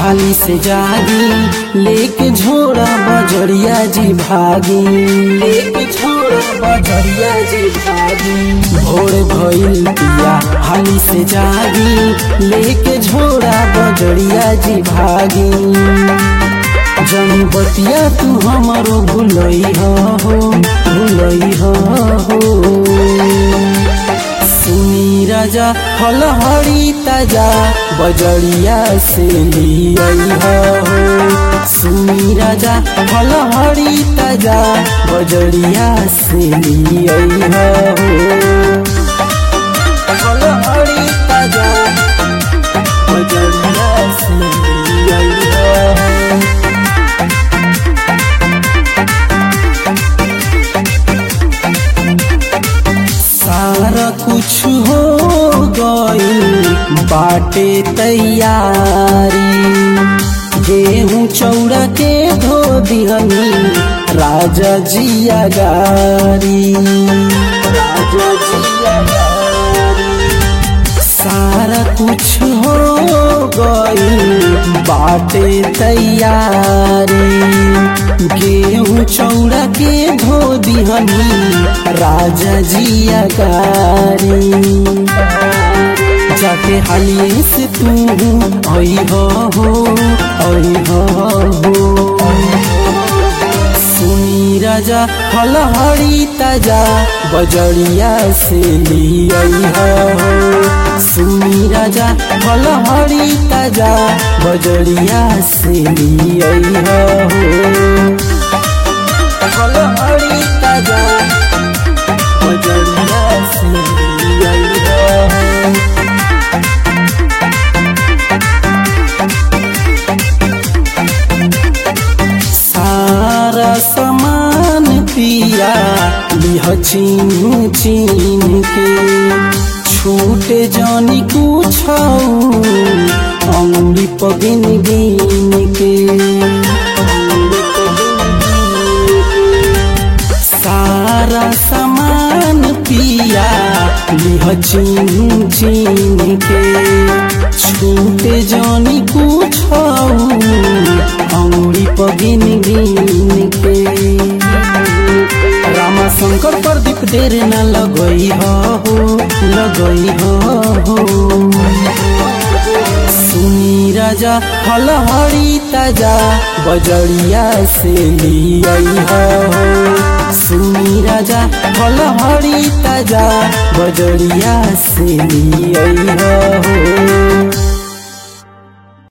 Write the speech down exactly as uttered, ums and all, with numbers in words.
हाली से जागी लेके झोड़ा बजरिया जी भागी, लेके झोड़ा बजरिया जी भागी। भोर भइल पिया हाली से जागी लेके झोड़ा बजरिया जी भागी। जनी बतिया तू हमारो भूलई हो भूलई हो सुनी राजा फल हरी ताजा बजरिया से लियाई हो। सुनी राजा फल हरी ताजा बजरिया से लियाई हो। फल हरी ताजा बजरिया से लियाई हो। सारा कुछ हो गई बाटे तैयारी, गेहूं चौड़ा के धो दिहनी राजा जिया गारी, राजा जिया गारी। सारा कुछ हो गई बाटे तैयारी, गेहूं चौड़ा के धो दिहनी राजा जिया गारी। जाके हालिए से तू आई हो आई हो। सुनी राजा फल हरी ताजा बजरिया से लियाई हो। सुनी राजा फल हरी ताजा बजरिया से लियाई हो। फल हरी ताजा बजरिया से लियाई हो। सारा सामान पिया लिह चीन चीन के, छूटे जानी कुछ अंगुली पगिन गिन के। सारा सामान पिया लिह चीन चीन के, छूटे जानी कुछ अंगुली पगिन गिन के। रामा शंकर प्रदीप देर न लगई हो लगई हो। सुनी राजा फल हरी ताजा बजरिया से लियाई हो। सुनी राजा फल हरी ताजा बजरिया से लियाई हो।